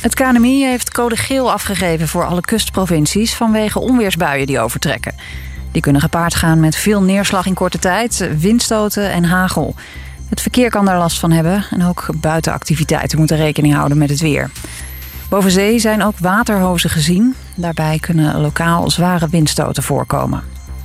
Het KNMI heeft code geel afgegeven voor alle kustprovincies vanwege onweersbuien die overtrekken. Die kunnen gepaard gaan met veel neerslag in korte tijd, windstoten en hagel. Het verkeer kan daar last van hebben en ook buitenactiviteiten moeten rekening houden met het weer. Boven zee zijn ook waterhozen gezien. Daarbij kunnen lokaal zware windstoten voorkomen.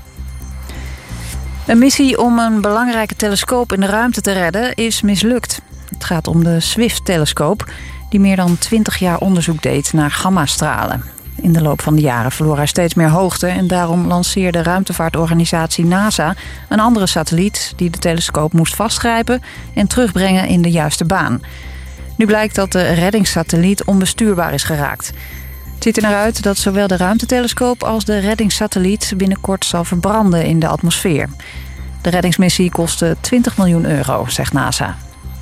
Een missie om een belangrijke telescoop in de ruimte te redden is mislukt. Het gaat om de SWIFT-telescoop, die meer dan 20 jaar onderzoek deed naar gammastralen. In de loop van de jaren verloor hij steeds meer hoogte en daarom lanceerde ruimtevaartorganisatie NASA een andere satelliet die de telescoop moest vastgrijpen en terugbrengen in de juiste baan. Nu blijkt dat de reddingssatelliet onbestuurbaar is geraakt. Het ziet er naar uit dat zowel de ruimtetelescoop als de reddingssatelliet binnenkort zal verbranden in de atmosfeer. De reddingsmissie kostte €20 miljoen, zegt NASA.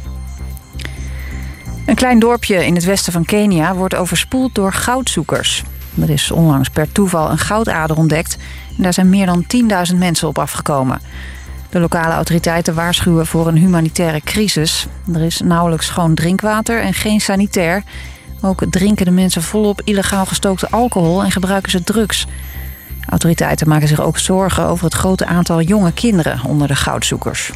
Een klein dorpje in het westen van Kenia wordt overspoeld door goudzoekers. Er is onlangs per toeval een goudader ontdekt en daar zijn meer dan 10.000 mensen op afgekomen. De lokale autoriteiten waarschuwen voor een humanitaire crisis. Er is nauwelijks schoon drinkwater en geen sanitair. Ook drinken de mensen volop illegaal gestookte alcohol en gebruiken ze drugs. Autoriteiten maken zich ook zorgen over het grote aantal jonge kinderen onder de goudzoekers.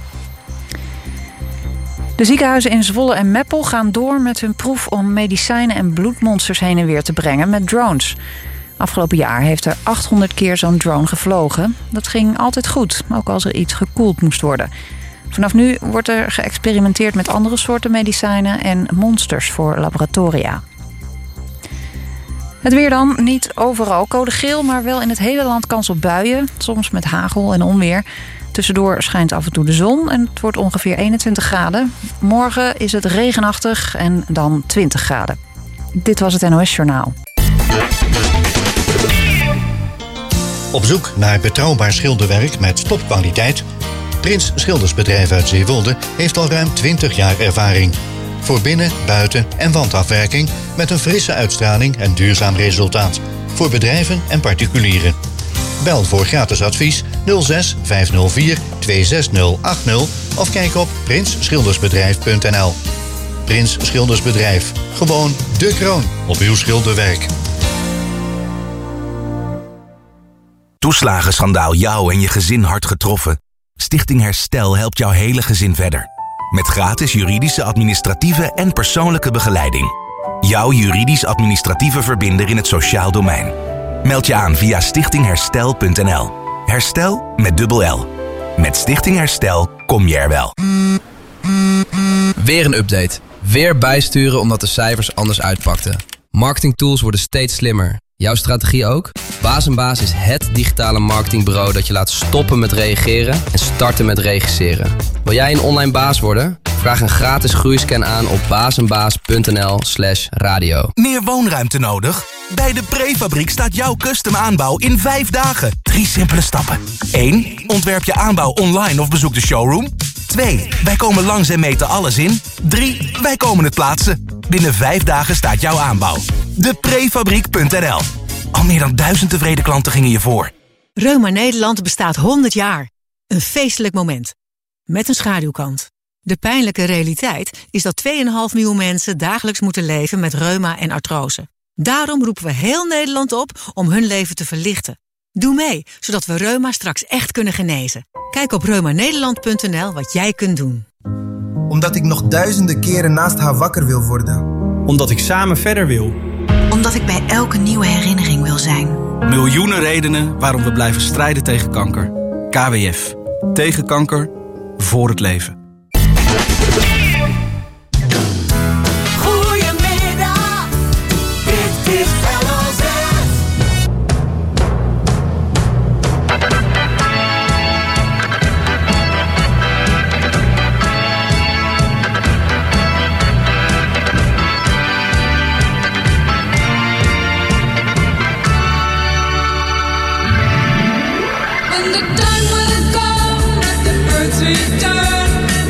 De ziekenhuizen in Zwolle en Meppel gaan door met hun proef om medicijnen en bloedmonsters heen en weer te brengen met drones. Afgelopen jaar heeft er 800 keer zo'n drone gevlogen. Dat ging altijd goed, ook als er iets gekoeld moest worden. Vanaf nu wordt er geëxperimenteerd met andere soorten medicijnen en monsters voor laboratoria. Het weer dan, niet overal code geel, maar wel in het hele land kans op buien. Soms met hagel en onweer. Tussendoor schijnt af en toe de zon en het wordt ongeveer 21 graden. Morgen is het regenachtig en dan 20 graden. Dit was het NOS Journaal. Op zoek naar betrouwbaar schilderwerk met topkwaliteit? Prins Schildersbedrijf uit Zeewolde heeft al ruim 20 jaar ervaring. Voor binnen-, buiten- en wandafwerking met een frisse uitstraling en duurzaam resultaat. Voor bedrijven en particulieren. Bel voor gratis advies 06 504 26080 of kijk op prinsschildersbedrijf.nl. Prins Schildersbedrijf. Gewoon de kroon op uw schilderwerk. Toeslagenschandaal jou en je gezin hard getroffen? Stichting Herstel helpt jouw hele gezin verder. Met gratis juridische, administratieve en persoonlijke begeleiding. Jouw juridisch-administratieve verbinder in het sociaal domein. Meld je aan via stichtingherstel.nl. Herstel met dubbel L. Met Stichting Herstel kom je er wel. Weer een update. Weer bijsturen omdat de cijfers anders uitpakten. Marketingtools worden steeds slimmer. Jouw strategie ook? Baas & Baas is het digitale marketingbureau dat je laat stoppen met reageren en starten met regisseren. Wil jij een online baas worden? Vraag een gratis groeiscan aan op basenbaas.nl/radio. Meer woonruimte nodig? Bij de Prefabriek staat jouw custom aanbouw in 5 dagen. 3 simpele stappen. 1. Ontwerp je aanbouw online of bezoek de showroom. 2. Wij komen langs en meten alles in. 3. Wij komen het plaatsen. Binnen 5 dagen staat jouw aanbouw. Deprefabriek.nl. Al meer dan 1000 tevreden klanten gingen je voor. Reuma Nederland bestaat 100 jaar. Een feestelijk moment. Met een schaduwkant. De pijnlijke realiteit is dat 2,5 miljoen mensen dagelijks moeten leven met reuma en artrose. Daarom roepen we heel Nederland op om hun leven te verlichten. Doe mee, zodat we reuma straks echt kunnen genezen. Kijk op reumanederland.nl wat jij kunt doen. Omdat ik nog duizenden keren naast haar wakker wil worden. Omdat ik samen verder wil. Omdat ik bij elke nieuwe herinnering wil zijn. Miljoenen redenen waarom we blijven strijden tegen kanker. KWF. Tegen kanker. Voor het leven. Goedemiddag. Dit is LOZ. When the time will come that the birds return.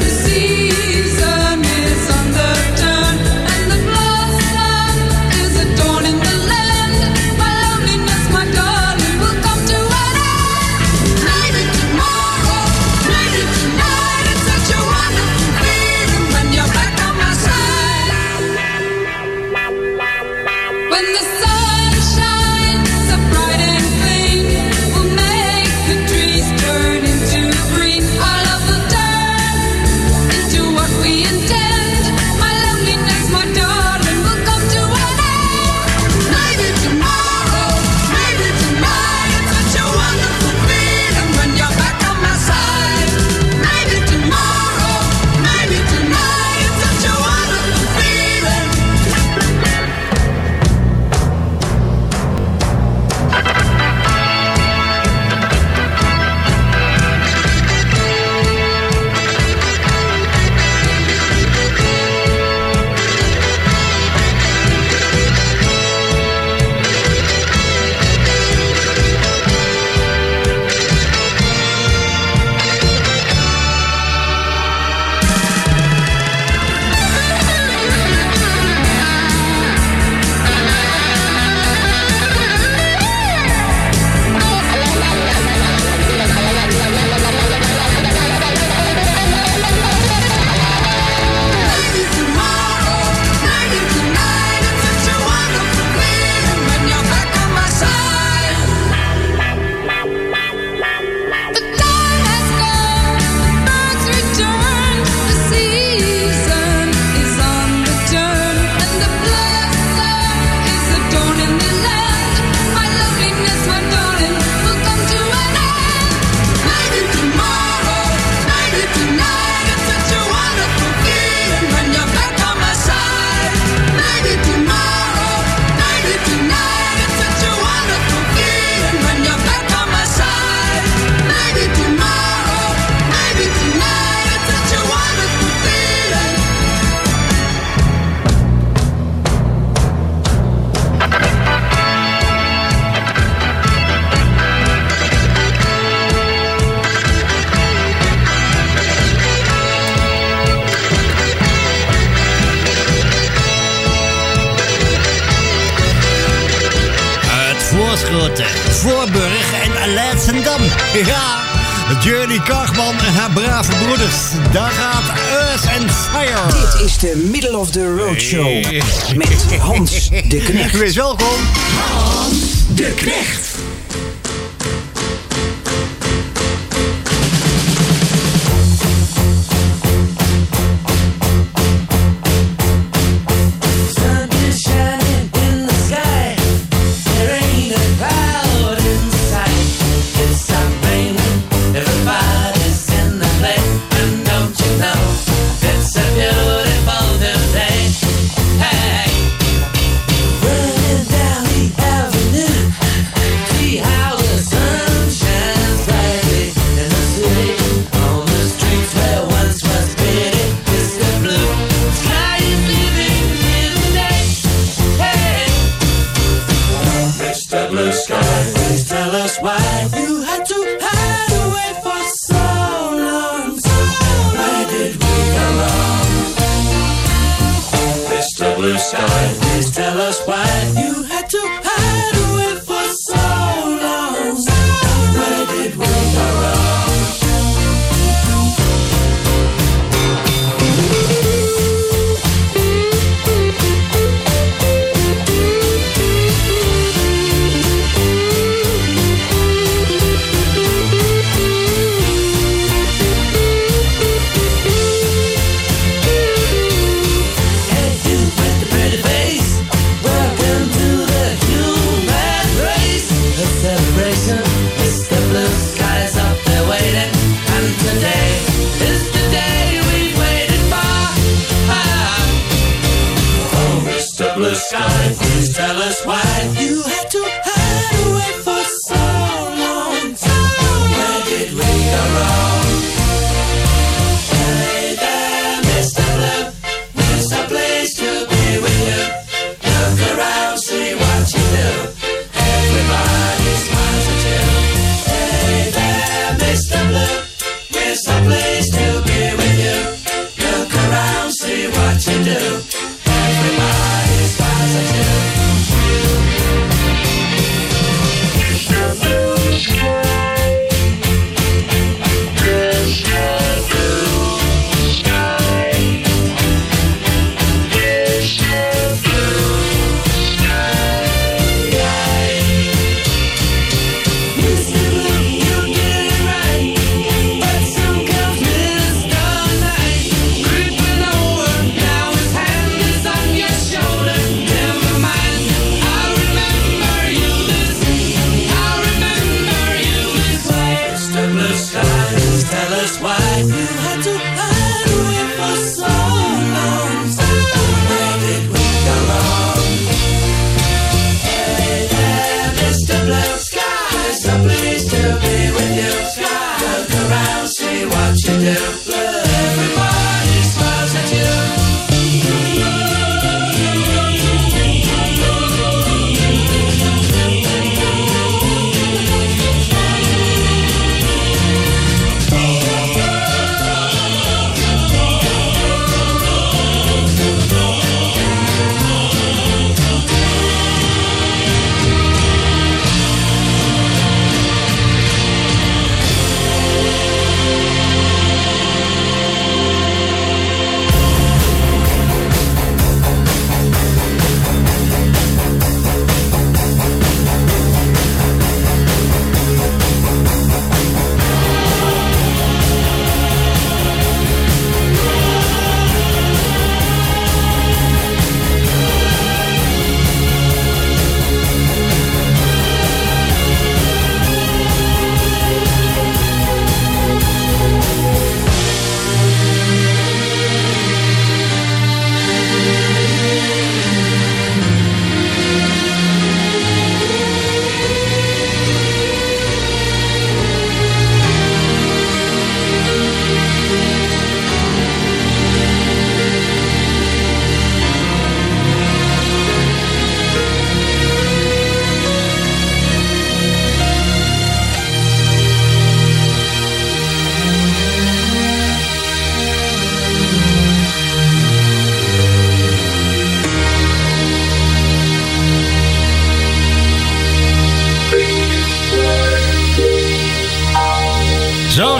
Voorschoten, Voorburg en Leidschendam. Ja, Journey Kachman en haar brave broeders. Daar gaat Earth and Fire. Dit is de Middle of the Road Show met Hans de Knecht. Wees welkom. Hans de Knecht.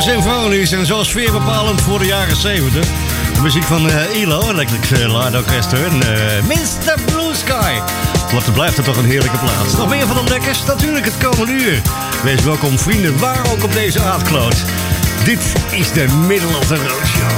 symfonisch en zo sfeerbepalend voor de jaren 70. De muziek van ELO, Electric Light Orchestra en Mr. Blue Sky. Wat blijft er toch een heerlijke plaats. Nog meer van de lekkers? Natuurlijk het komende uur. Wees welkom vrienden, waar ook op deze aardkloot. Dit is de Middle of the Road Show.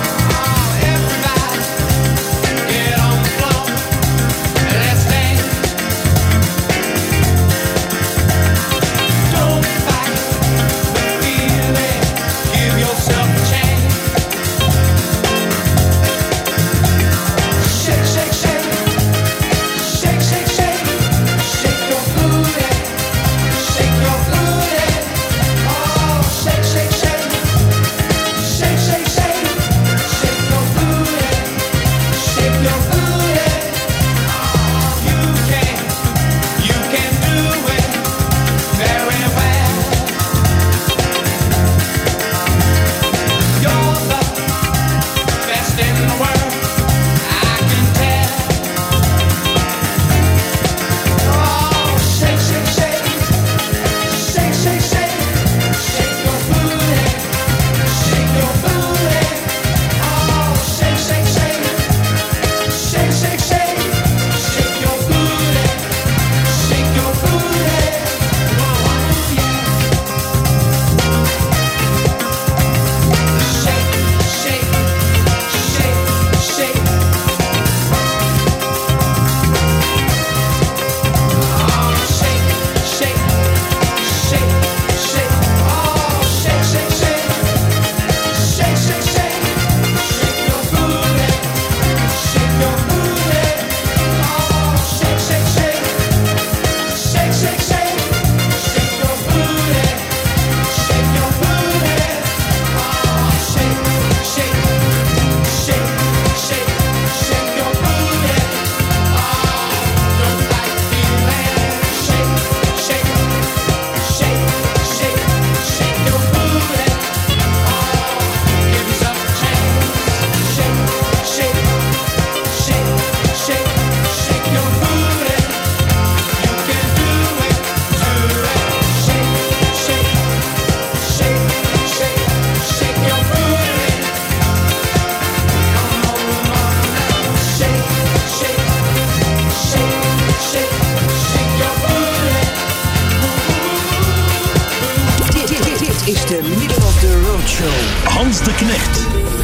Hans de Knecht.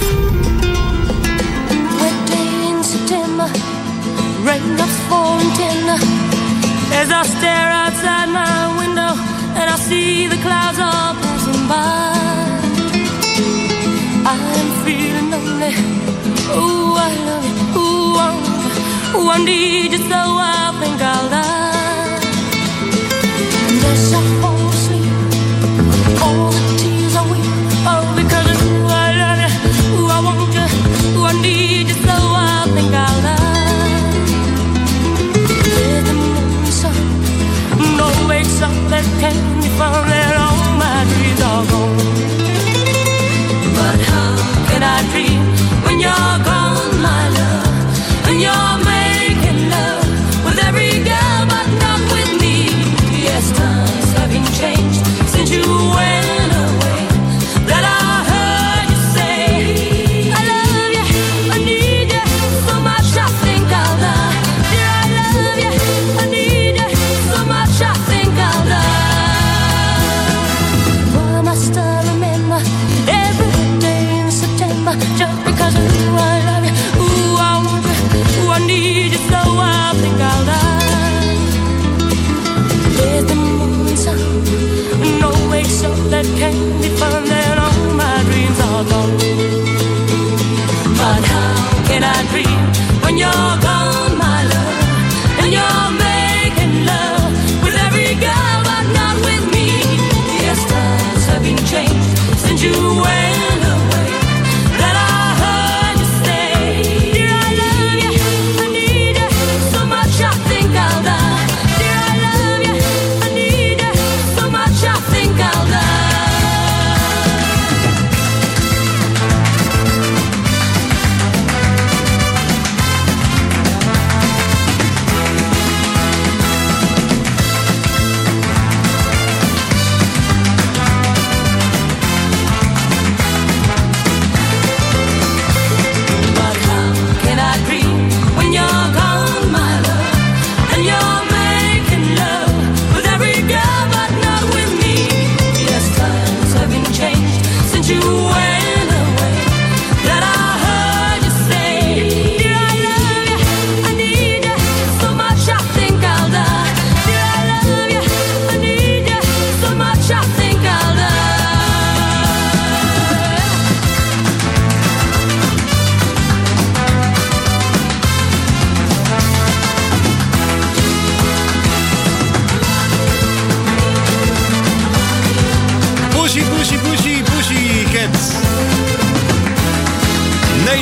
Wet day in September, rain drops falling tender. As I stare outside my window and I see the clouds all passing by, I'm feeling lonely. Ooh, I love you. Ooh, I need you so I think I'll die. And as I fall asleep, all the tears I weep, oh, because of who I love you. Ooh, I want you. Ooh, I need you so I think I'll die. With the moon sun, no wakes up that can't be found, and all my dreams are gone. But how can I dream when you're gone, my love? When you're making love with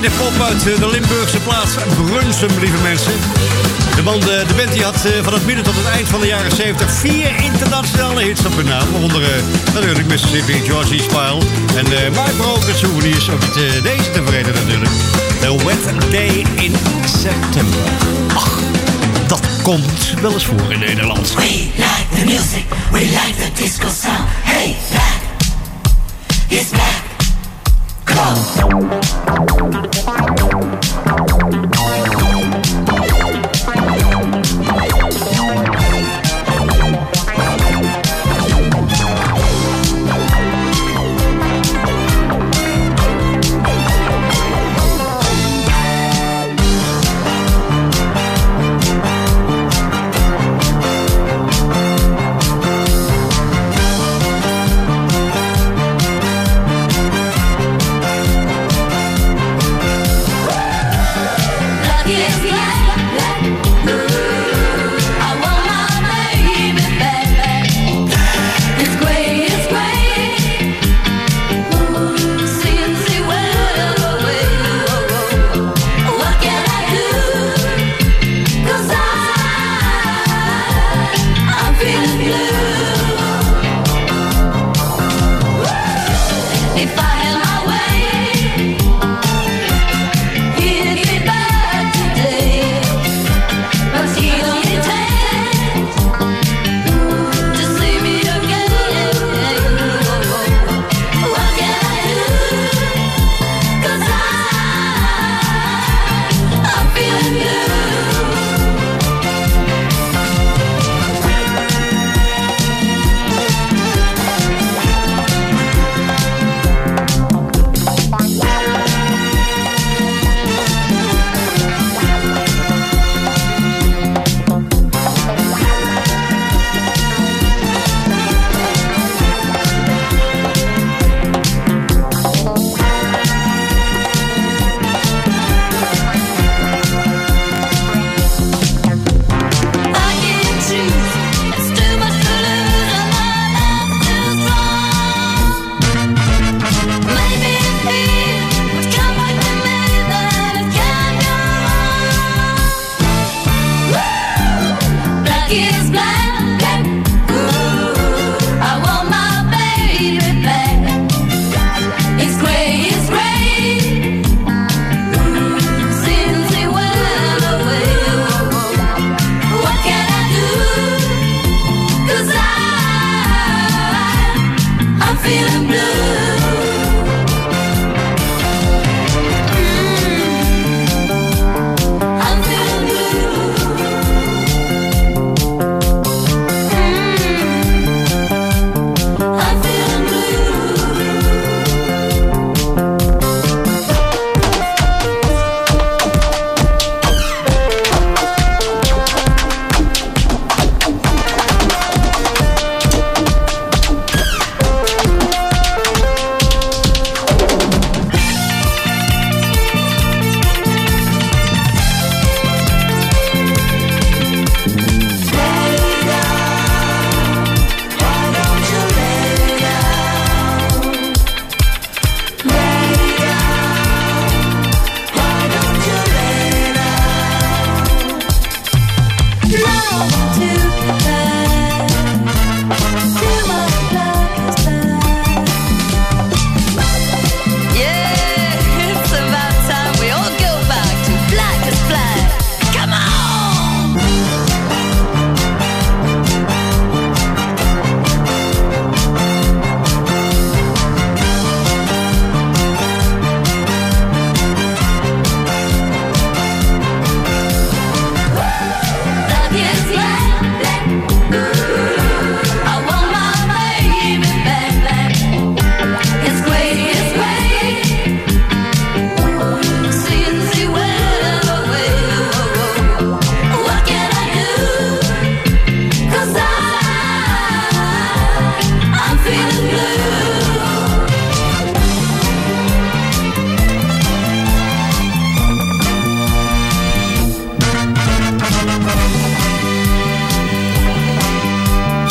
de pop uit de Limburgse plaats Brunsum, lieve mensen. De band die had van het midden tot het eind van de jaren 70 4 internationale hits op hun naam. Waaronder natuurlijk Mississippi, Georgie Spile en My Broken Souvenirs. Ook met deze te vergeten natuurlijk. The Wet Day in September. Ach, dat komt wel eens voor in Nederland. We like the music, we like the disco sound. Hey, black, it's black. Come.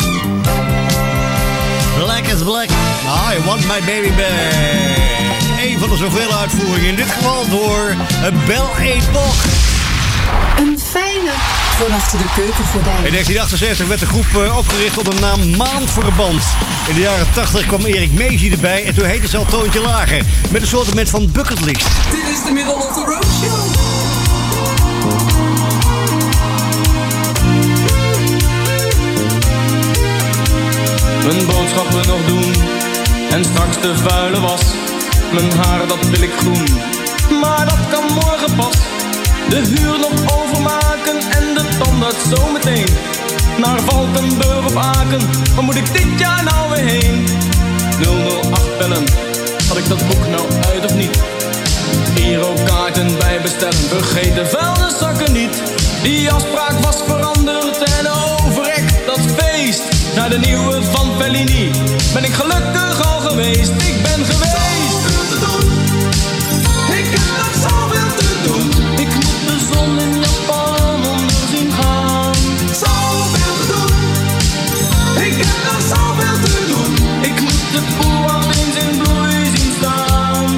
My Baby Back. een van de zoveel uitvoeringen. In dit geval door Bel Epoch. Een fijne van achter de keukengordijn. In 1978 werd de groep opgericht onder de naam Maandverband. In de jaren 80 kwam Erik Meesie erbij en toen heette ze al Toontje Lager. Met een soort van bucketlist. Dit is de Middle of the Road Show. Mijn boodschappen nog doen en straks de vuile was. Mijn haar dat wil ik groen, maar dat kan morgen pas. De huur nog overmaken en de tandarts zometeen. Naar Valkenburg of Aken, waar moet ik dit jaar nou weer heen? 008 bellen, had ik dat boek nou uit of niet? Girokaarten bij bestellen, vergeet de vuilniszakken niet. Die afspraak was veranderd en overrekt dat feest. Naar de nieuwe van Fellini ben ik gelukkig al geweest. Ik ben geweest. Ik heb nog zoveel te doen. Ik moet de zon in Japan onder zien gaan. Zoveel te doen. Ik heb nog zoveel te doen. Ik moet de boer eens in bloei zien staan.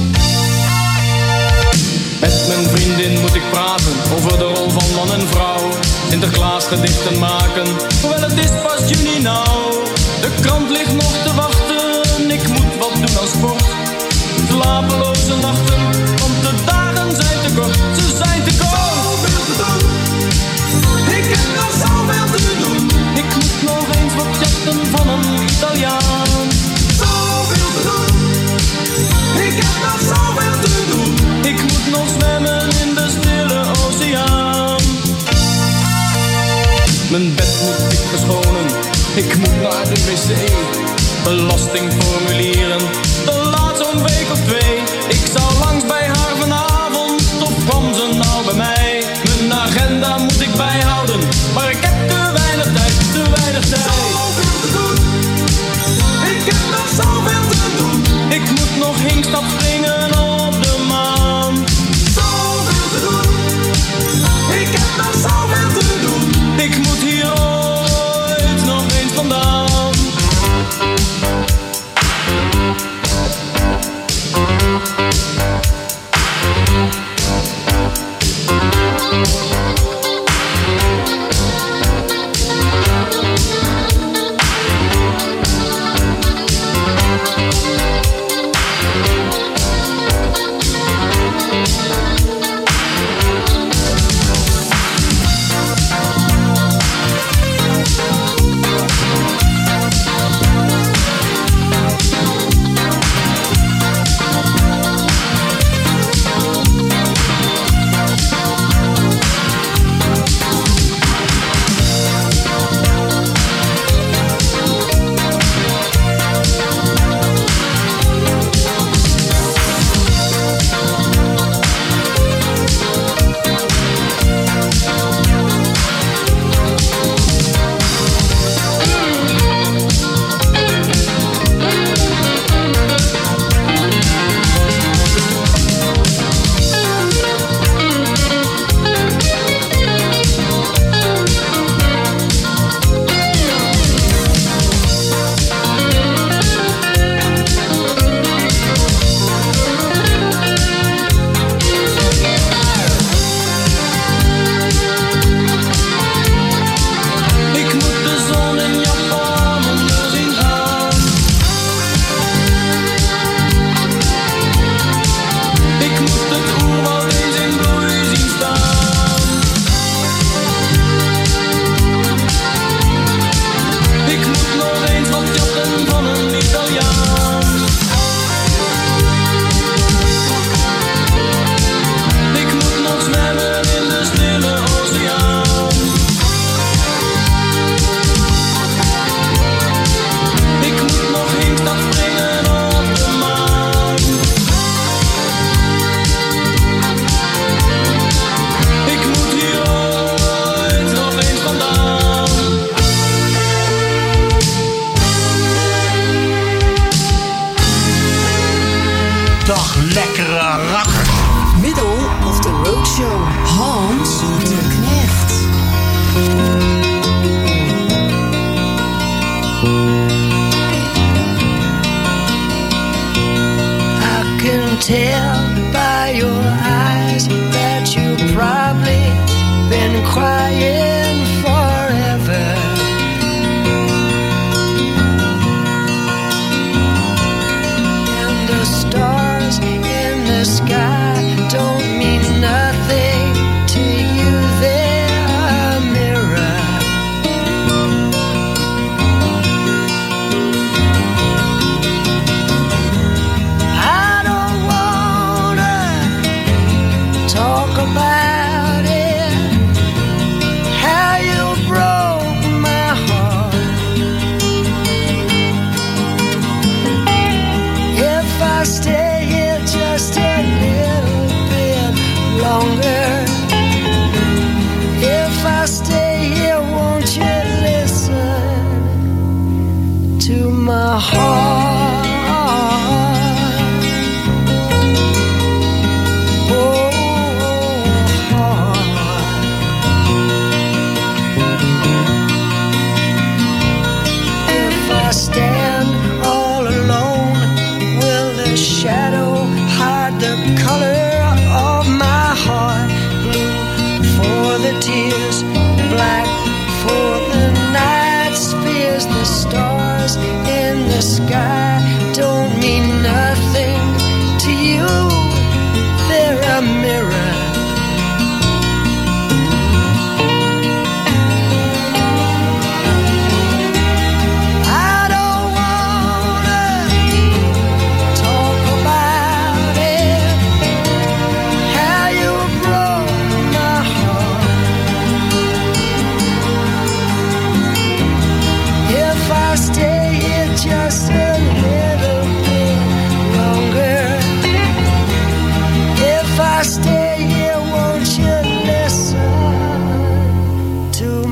Met mijn vriendin moet ik praten over de rol van man en vrouw. Sinterklaas gedichten maken, hoewel het is pas juni nou. De krant ligt nog te wachten, ik moet wat doen aan sport. Slapeloze nachten, want de dagen zijn te kort, ze zijn te kort. Zoveel te doen, ik heb nog zoveel te doen. Ik moet nog eens wat jachten van een Italiaan. Zoveel te doen, ik heb nog zoveel te doen. Ik moet nog zwemmen in de stille oceaan. Mijn bed moet ik verschonen, ik moet naar de wc. Belastingformulieren, dat laat zo'n week of 2. Ik zou langs bij haar vanavond, of kwam ze nou bij mij? Mijn agenda moet ik bijhouden, maar ik heb te weinig tijd, te weinig tijd. Zoveel te doen, ik heb nog zoveel te doen. Ik moet nog hinkstap springen op de maan. Zoveel te doen, ik heb nog zoveel te doen. Ik moet hier ooit nog eens vandaan.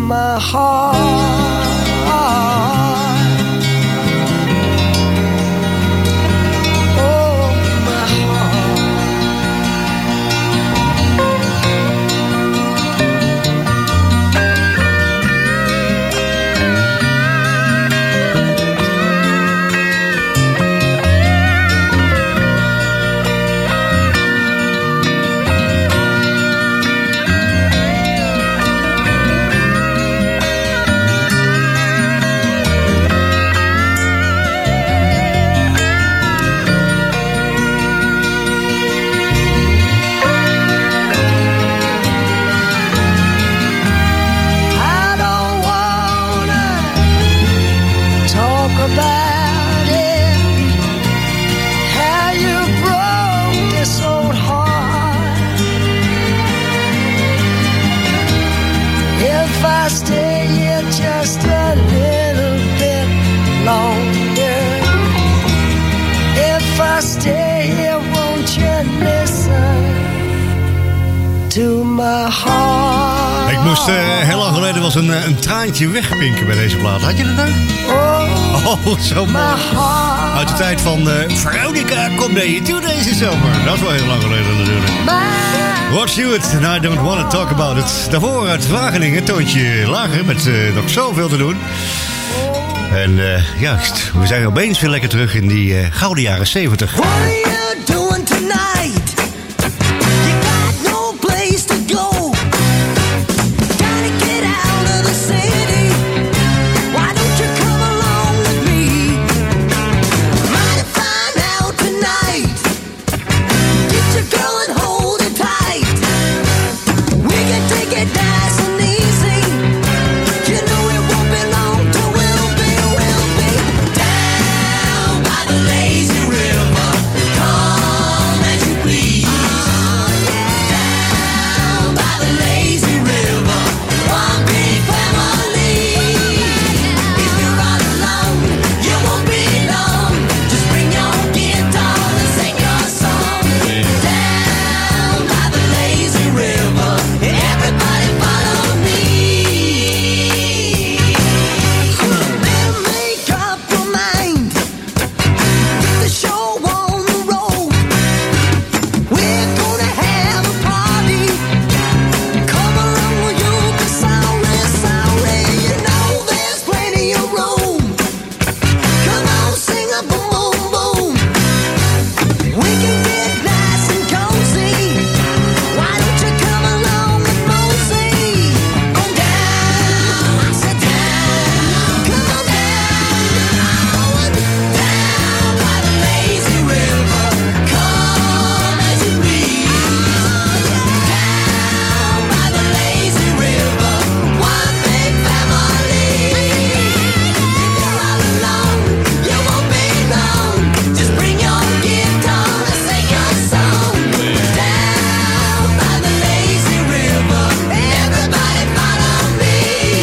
my heart. Ik moest heel lang geleden was een traantje wegpinken bij deze plaat. Had je dat nou? Oh, zo mooi. Uit de tijd van Veronica, kom naar je toe deze zomer. Dat is wel heel lang geleden natuurlijk. Rod Stewart and I Don't Want to Talk About It. Daarvoor uit Wageningen, een toontje lager met nog zoveel te doen. En juist, we zijn opeens weer lekker terug in die gouden jaren 70. What are you doing tonight? You got no place to go. Gotta get out of the city. Why don't you come along with me? Might find out tonight. Get your girl and hold it tight. We can take it nice and easy. You know it won't be long till we'll be down by the lazy river. Come as you please. Down by the lazy river. One big family. If you're all alone, you won't be long. Just bring your guitar and sing your song. Down by the lazy river. Everybody follow me. Better make up your mind. Get the show on the road. We're gonna have a party. Come along, you'll be sorry, sorry. You know there's plenty of room. Come on, sing a boom, boom, boom. We can get nice and cozy. Why don't you come along with Mosey? Go down, sit down, come on down. Down by the lazy river. Come as you please. Down by the lazy river. One big family. If you're all alone, you won't be long. Just bring your guitar and sing your song. Down by the lazy river. Everybody follow me.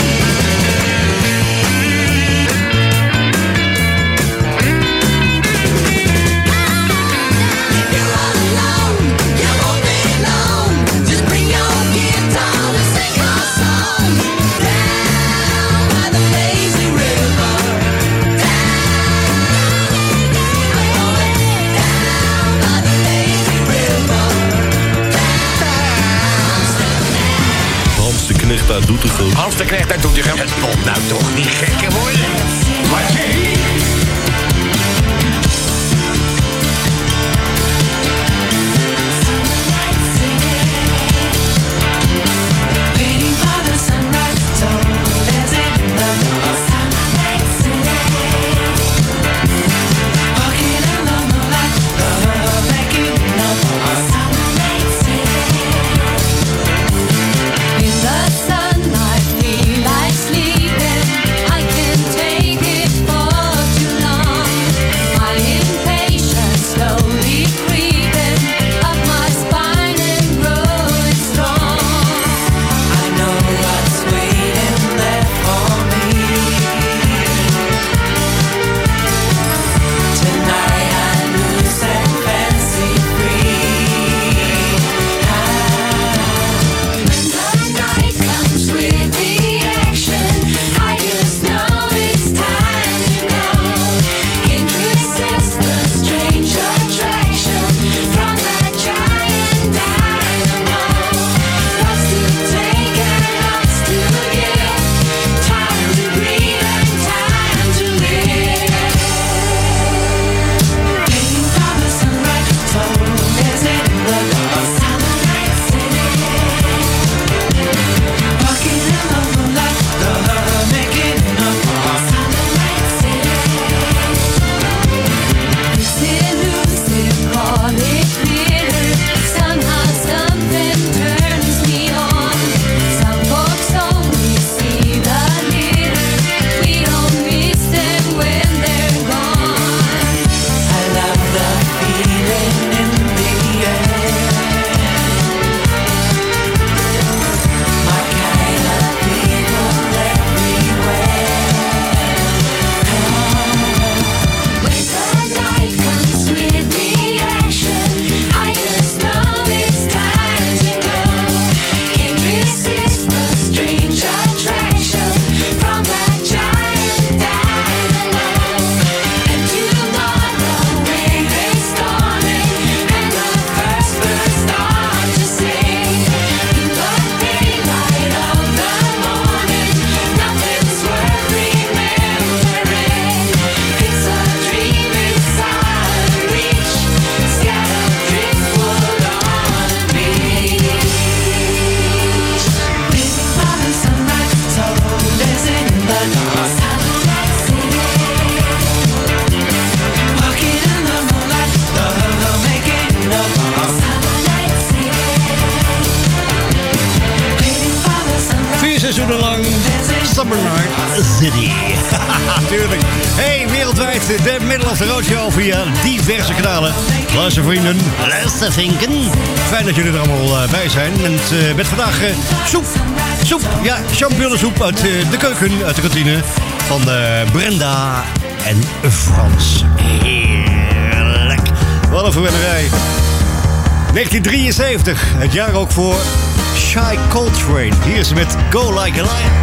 If you're all alone, you won't be long. Just bring your guitar and sing your song. Down by the lazy river. Down by the lazy river. Hans de Knecht uit Doetinchem. Hans de Knecht uit Doetinchem. Het komt nou toch niet gekker worden. Wat je In the sunlight, we like sleeping. I can take it for Summer Night City. Tuurlijk. Hey, wereldwijd de Middle of the Road Show via diverse kanalen. Luistervrienden, luistervinken. Fijn dat jullie er allemaal bij zijn. En met vandaag soep. Ja, champignonsoep uit de keuken, uit de kantine van Brenda en Frans. Heerlijk. Wat een verwennerij. 1973, het jaar ook voor Shy Coltrane. Hier is ze met Go Like a Lion.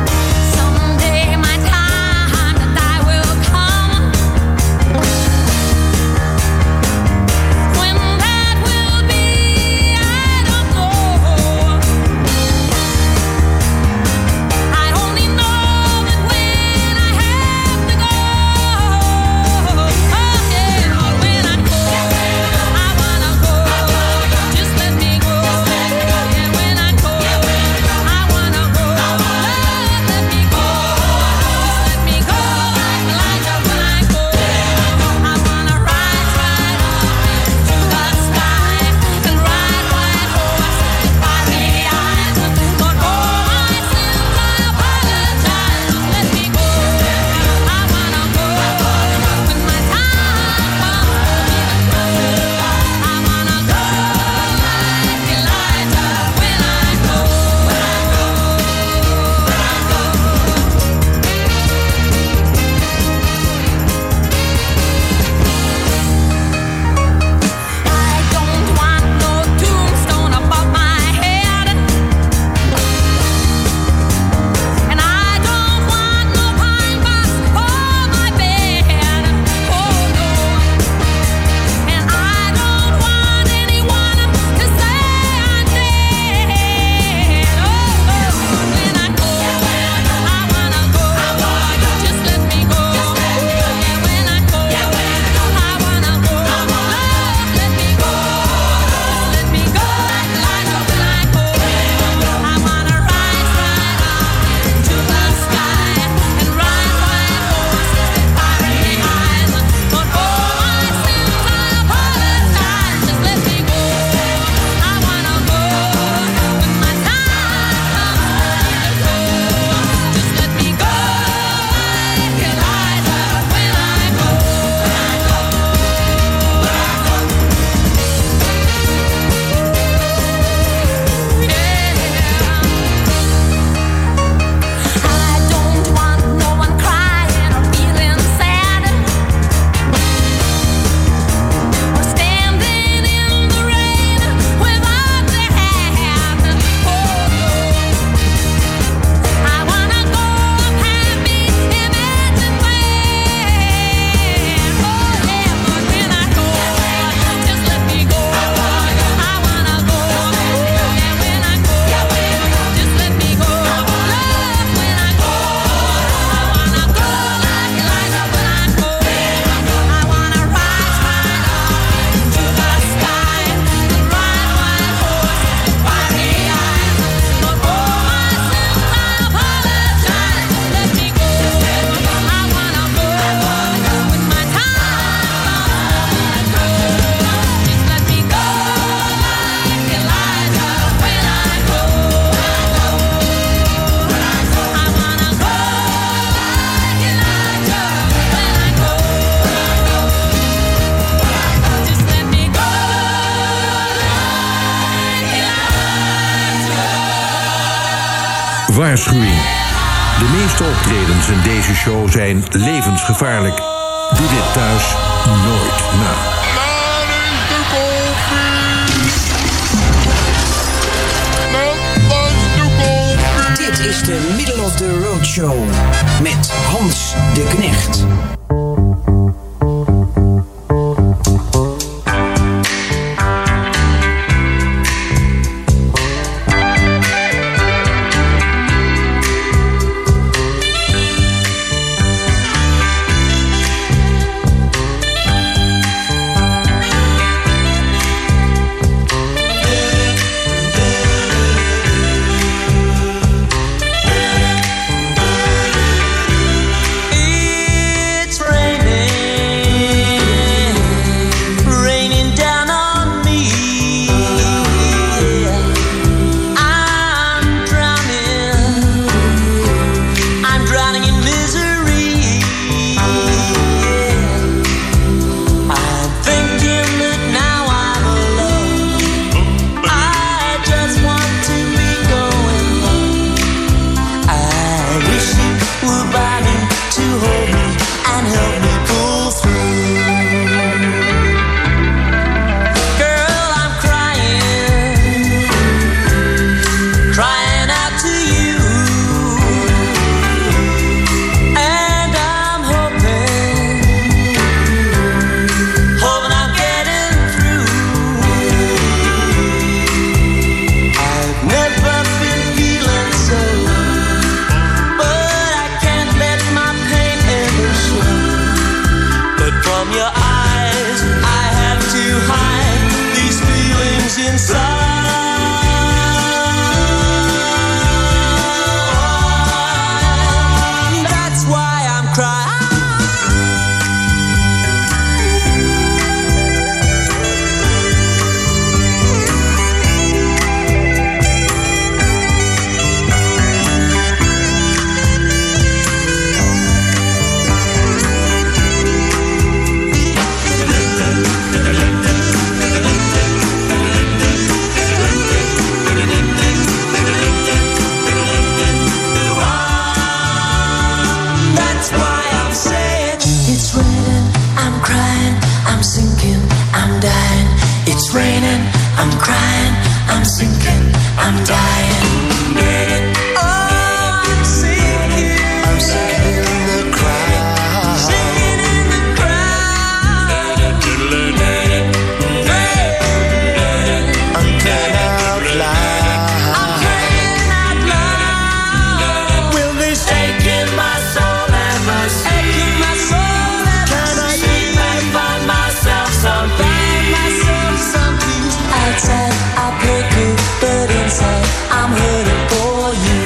Waarschuwing. De meeste optredens in deze show zijn levensgevaarlijk. Doe dit thuis nooit na. Dit is de Middle of the Road Show met Hans de Knecht. It's raining. were begging to hold me and help me pull through. Girl, I'm crying out to you, and I'm hoping I'm getting through. I've never been feeling so, but I can't let my pain ever show. But from your eyes, I have to hide these feelings inside. That's why I'm crying. That's why I'm saying it's raining, I'm crying, I'm sinking, I'm dying. It's raining, I'm crying, I'm sinking, I'm dying. Oh, I'm sinking in the crowd, sinking in the crowd. I'm crying out loud, I'm crying out loud. Will this ache in my soul ever cease? Can I sleep and find myself some peace? Outside I play cool, but inside I'm hurting for you.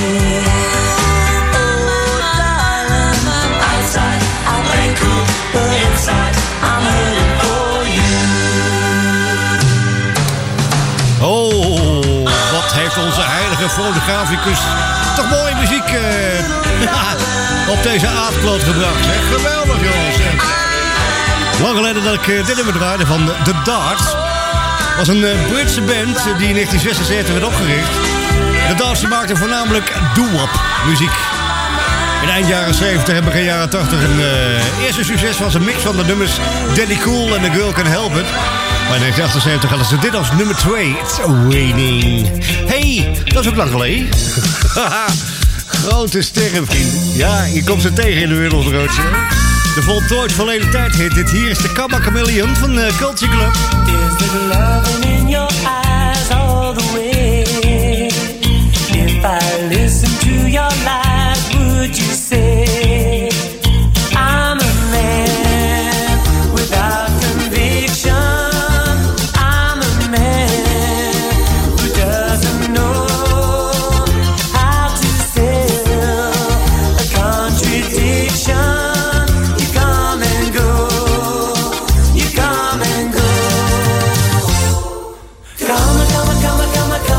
Oh, darling, outside I play cool, but inside I'm hurting for you. Oh, wat heeft onze heilige fonograficus toch mooie muziek op deze aardkloot gebracht. Zeg. Geweldig, jongens. Lang geleden dat ik dit nummer draaide van The Darts. Was een Britse band die in 1976 werd opgericht. De Darts maakte voornamelijk doo-wop muziek. In eind jaren 70 en begin jaren 80 een eerste succes was een mix van de nummers Daddy Cool en The Girl Can Help It. Maar in 1978 hadden ze dit als nummer 2. It's Raining. Hey, dat is ook lang geleden. Grote sterren, vrienden. Ja, je komt ze tegen in de wereld, Roodje. De voltooid verleden tijd hit. Dit hier is de Karma Chameleon van Culture Club. Is there loving in your eyes all the way? If I listen to your lies, would you say I'm a man without conviction? I'm a man who doesn't know how to sell a contradiction. You come and go, you come and go. Come, come, come, come, come.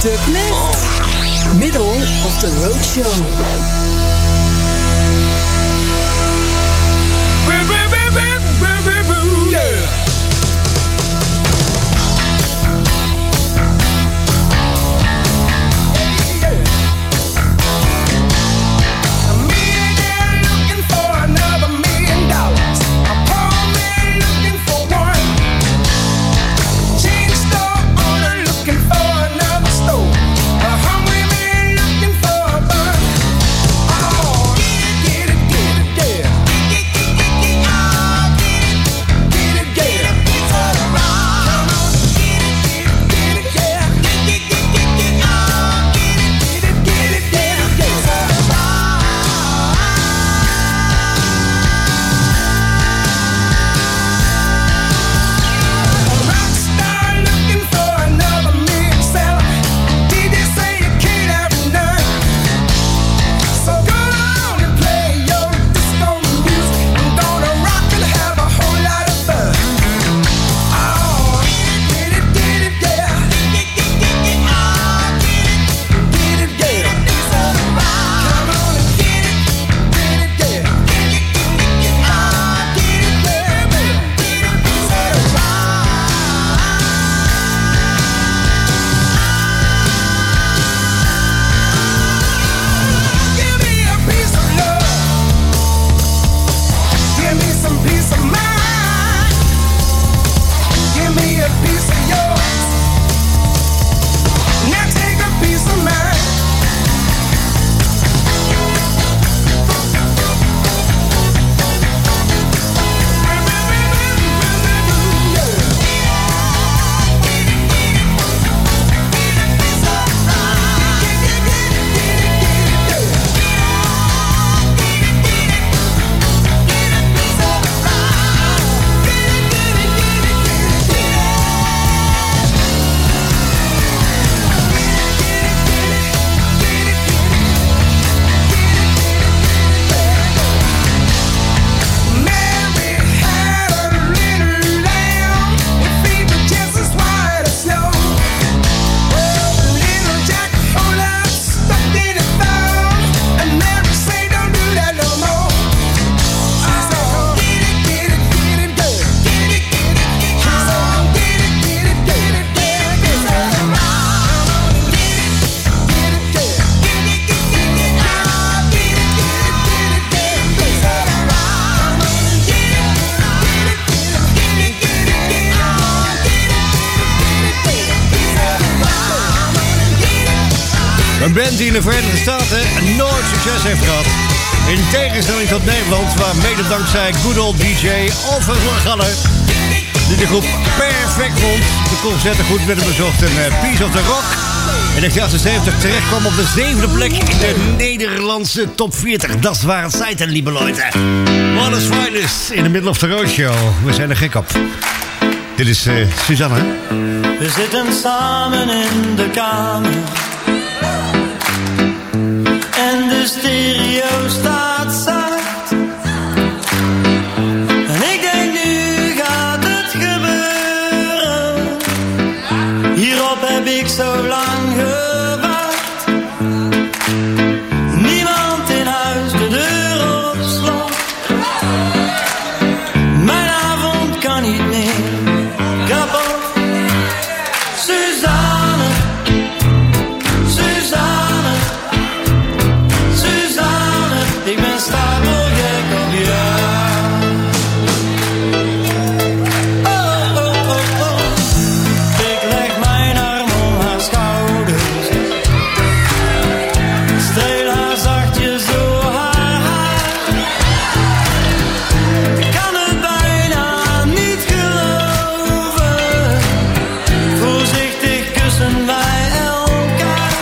De Knecht. Middle of the Road Show. Een band die in de Verenigde Staten nooit succes heeft gehad. In tegenstelling tot Nederland, waar mede dankzij good old DJ Alfred Galler die de groep perfect vond. De concerten goed met hem bezocht en Piece of the Rock in 1978 terecht kwam op de 7e plek in de Nederlandse top 40. Dat is waar het zijt, lieve Leute. What is finest in the middle of the road show. We zijn er gek op. Dit is Suzanne. We zitten samen in de kamer en de stereo staat zacht. En ik denk, nu gaat het gebeuren. Hierop heb ik zo lang gewacht. Niemand in huis, de deur op slot. Mijn avond kan niet meer kapot. Suzanne, Suzanne, Suzanne, ik ben stapelgek op jou. Oh, oh, oh, oh. Ik leg mijn arm om haar schouders, streel haar zachtjes door haar haar. Ik kan het bijna niet geloven, voorzichtig kussen wij elkaar.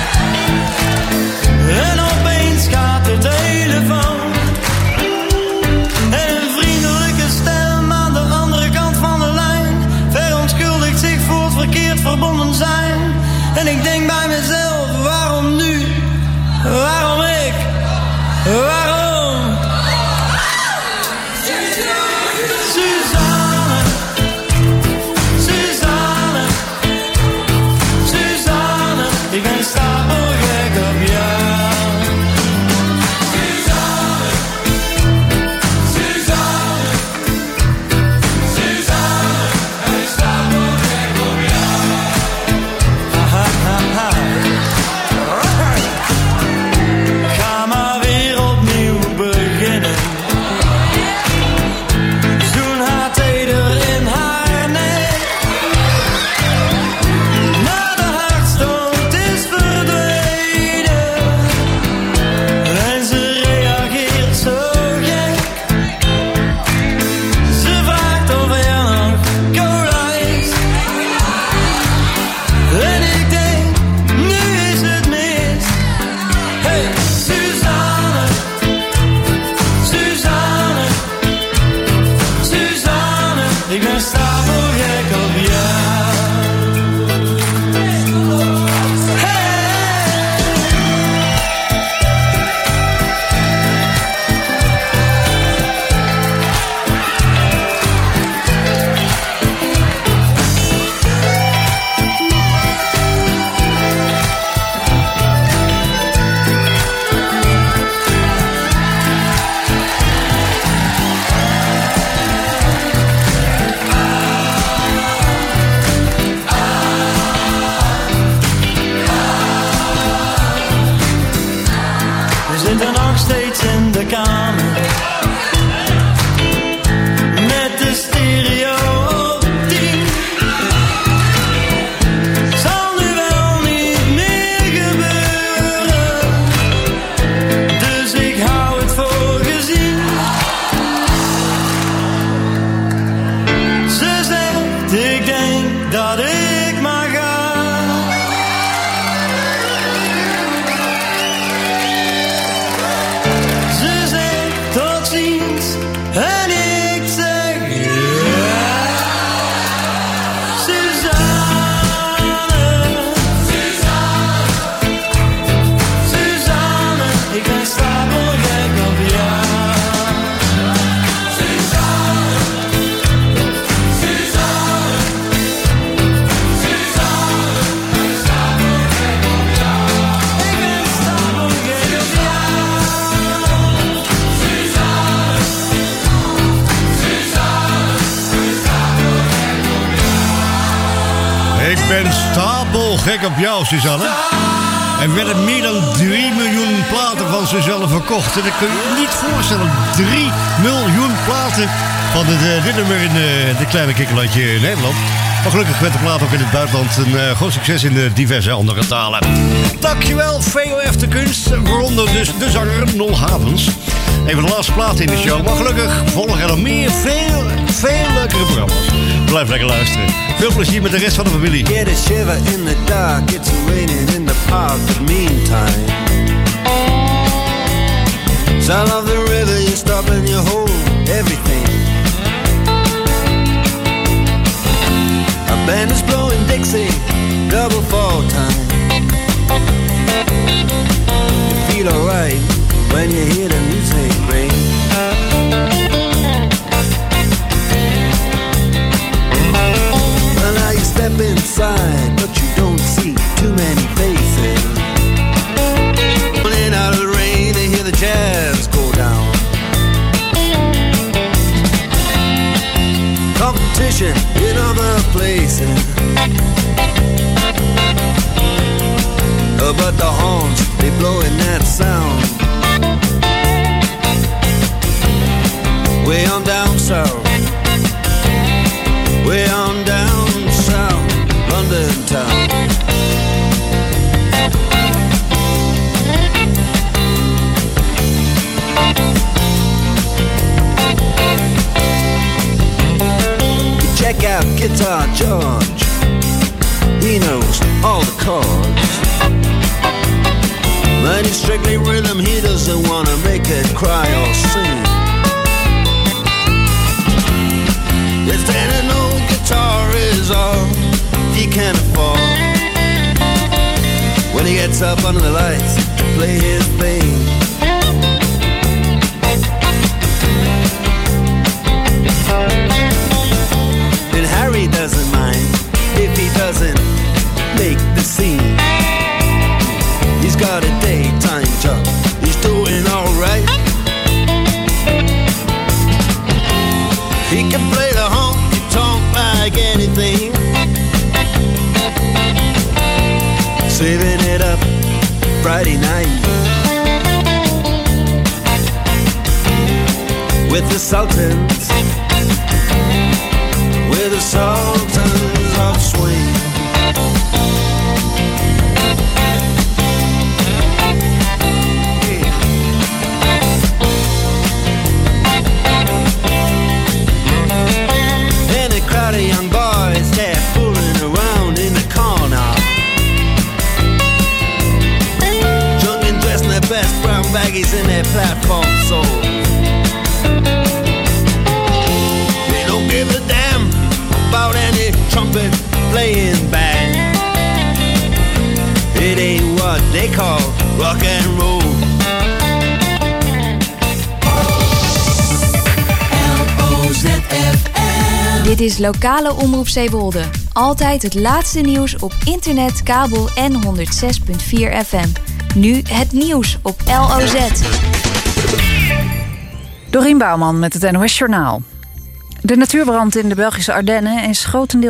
En opeens gaat de telefoon en een vriendelijke stem aan de andere kant van de lijn verontschuldigt zich voor het verkeerd verbonden zijn. En ik denk bij mezelf, waarom nu? Waarom ik? Waarom? Suzanne, Suzanne, Suzanne, ben stapelgek op jou. In de kamer met de stereo op 10. Zal nu wel niet meer gebeuren, dus ik hou het voor gezien. Ze zegt ik denk dat ik maar ga. En ik zeg ja, Suzanne, ik ben stapelgek op jou. Suzanne, Ik ben stapelgek op jou, Suzanne. En werden meer dan 3 miljoen platen van Suzanne verkocht. En dat kun je je niet voorstellen. 3 miljoen platen van dit nummer in dit kleine kikkerlandje Nederland. Maar gelukkig werd de plaat ook in het buitenland een groot succes in diverse andere talen. Dankjewel, VOF de Kunst. Waaronder dus de zanger Nol Havens. Een van de laatste platen in de show. Maar gelukkig volgen er nog meer, veel leukere programma's. Blijf lekker luisteren. Veel plezier met de rest van de familie. Get a shiver in the dark, it's raining in the park, but meantime sound of the river, you stop and you hold everything. A band is blowing Dixie, double fall time. You feel alright when you hear the music ring. Well, now you step inside, but you don't see too many faces. In out of the rain, they hear the jazz go down. Competition in other places, but the horns, they blowing that sound. Way on down south, way on down south, London town. Check out Guitar George, he knows all the chords. But he's strictly rhythm, he doesn't wanna make it cry or sing. Yes, then an old guitar is all he can afford. When he gets up under the lights to play his thing. And Harry doesn't mind if he doesn't make the scene. He's got a daytime job, he's doing alright. He can play the honky-tonk like anything, saving it up Friday night with the Sultans, with the Sultans of Swing. And a crowd of young boys, they're fooling around in the corner, drunk and dressed in their best brown baggies in their platform soles. Dit is lokale Omroep Zeewolde. Altijd het laatste nieuws op internet, kabel en 106.4 FM. Nu het nieuws op LOZ. Dorien Bouwman met het NOS Journaal. De natuurbrand in de Belgische Ardennen is grotendeels